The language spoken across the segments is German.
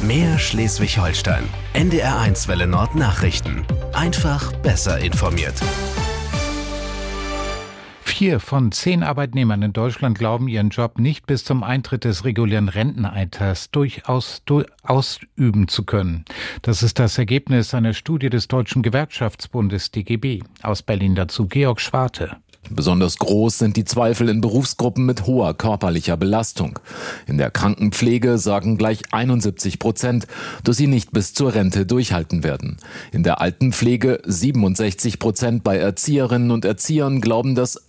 Mehr Schleswig-Holstein. NDR1 Welle Nord Nachrichten. Einfach besser informiert. 4 von 10 Arbeitnehmern in Deutschland glauben, ihren Job nicht bis zum Eintritt des regulären Rentenalters durchaus ausüben zu können. Das ist das Ergebnis einer Studie des Deutschen Gewerkschaftsbundes DGB. Aus Berlin dazu Georg Schwarte. Besonders groß sind die Zweifel in Berufsgruppen mit hoher körperlicher Belastung. In der Krankenpflege sagen gleich 71%, dass sie nicht bis zur Rente durchhalten werden. In der Altenpflege 67%, bei Erzieherinnen und Erziehern glauben das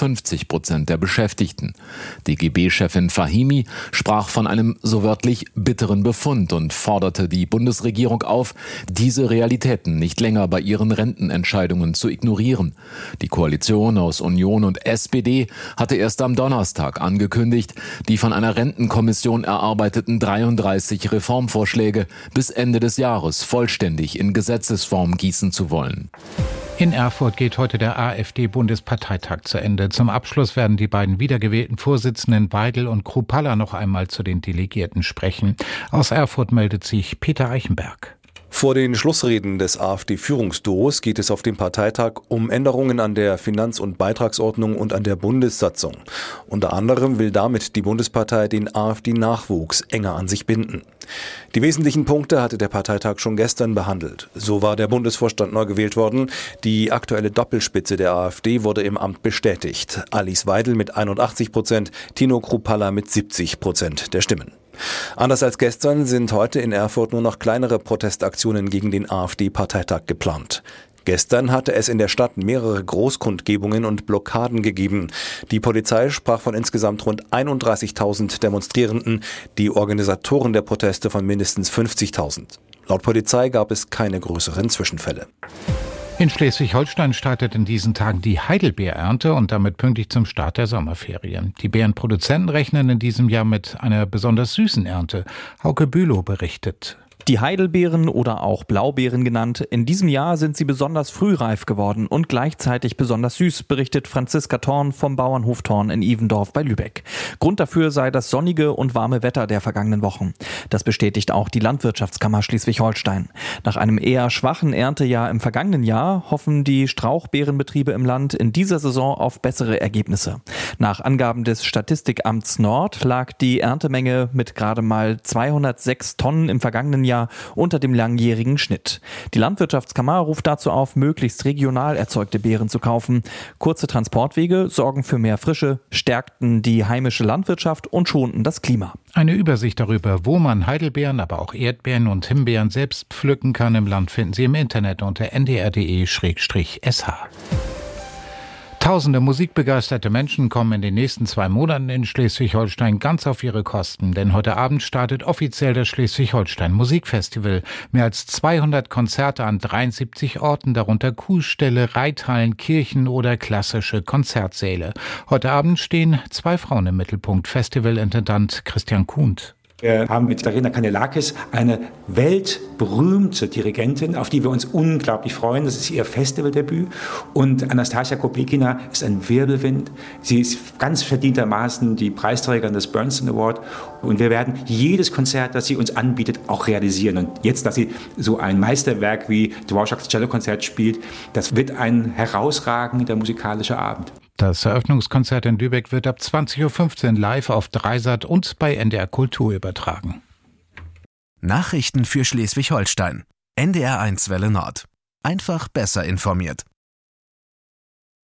57% der Beschäftigten. DGB-Chefin Fahimi sprach von einem so wörtlich bitteren Befund und forderte die Bundesregierung auf, diese Realitäten nicht länger bei ihren Rentenentscheidungen zu ignorieren. Die Koalition aus Union und SPD hatte erst am Donnerstag angekündigt, die von einer Rentenkommission erarbeiteten 33 Reformvorschläge bis Ende des Jahres vollständig in Gesetzesform gießen zu wollen. In Erfurt geht heute der AfD-Bundesparteitag zu Ende. Zum Abschluss werden die beiden wiedergewählten Vorsitzenden Weidel und Kruppalla noch einmal zu den Delegierten sprechen. Aus Erfurt meldet sich Peter Eichenberg. Vor den Schlussreden des AfD-Führungsduos geht es auf dem Parteitag um Änderungen an der Finanz- und Beitragsordnung und an der Bundessatzung. Unter anderem will damit die Bundespartei den AfD-Nachwuchs enger an sich binden. Die wesentlichen Punkte hatte der Parteitag schon gestern behandelt. So war der Bundesvorstand neu gewählt worden. Die aktuelle Doppelspitze der AfD wurde im Amt bestätigt. Alice Weidel mit 81%, Tino Kruppalla mit 70% der Stimmen. Anders als gestern sind heute in Erfurt nur noch kleinere Protestaktionen gegen den AfD-Parteitag geplant. Gestern hatte es in der Stadt mehrere Großkundgebungen und Blockaden gegeben. Die Polizei sprach von insgesamt rund 31.000 Demonstrierenden, die Organisatoren der Proteste von mindestens 50.000. Laut Polizei gab es keine größeren Zwischenfälle. In Schleswig-Holstein startet in diesen Tagen die Heidelbeerernte und damit pünktlich zum Start der Sommerferien. Die Beerenproduzenten rechnen in diesem Jahr mit einer besonders süßen Ernte. Hauke Bülow berichtet. Die Heidelbeeren oder auch Blaubeeren genannt, in diesem Jahr sind sie besonders frühreif geworden und gleichzeitig besonders süß, berichtet Franziska Thorn vom Bauernhof Thorn in Evendorf bei Lübeck. Grund dafür sei das sonnige und warme Wetter der vergangenen Wochen. Das bestätigt auch die Landwirtschaftskammer Schleswig-Holstein. Nach einem eher schwachen Erntejahr im vergangenen Jahr hoffen die Strauchbeerenbetriebe im Land in dieser Saison auf bessere Ergebnisse. Nach Angaben des Statistikamts Nord lag die Erntemenge mit gerade mal 206 Tonnen im vergangenen Jahr unter dem langjährigen Schnitt. Die Landwirtschaftskammer ruft dazu auf, möglichst regional erzeugte Beeren zu kaufen. Kurze Transportwege sorgen für mehr Frische, stärkten die heimische Landwirtschaft und schonten das Klima. Eine Übersicht darüber, wo man Heidelbeeren, aber auch Erdbeeren und Himbeeren selbst pflücken kann im Land, finden Sie im Internet unter ndr.de/sh. Tausende musikbegeisterte Menschen kommen in den nächsten 2 Monaten in Schleswig-Holstein ganz auf ihre Kosten. Denn heute Abend startet offiziell das Schleswig-Holstein Musikfestival. Mehr als 200 Konzerte an 73 Orten, darunter Kuhställe, Reithallen, Kirchen oder klassische Konzertsäle. Heute Abend stehen 2 Frauen im Mittelpunkt. Festivalintendant Christian Kuhnt. Wir haben mit Verena Kanellakis eine weltberühmte Dirigentin, auf die wir uns unglaublich freuen. Das ist ihr Festivaldebüt. Und Anastasia Koplikina ist ein Wirbelwind. Sie ist ganz verdientermaßen die Preisträgerin des Bernstein Award. Und wir werden jedes Konzert, das sie uns anbietet, auch realisieren. Und jetzt, dass sie so ein Meisterwerk wie Dvorak's Cellokonzert spielt, das wird ein herausragender musikalischer Abend. Das Eröffnungskonzert in Lübeck wird ab 20.15 Uhr live auf Dreisat und bei NDR Kultur übertragen. Nachrichten für Schleswig-Holstein. NDR1 Welle Nord. Einfach besser informiert.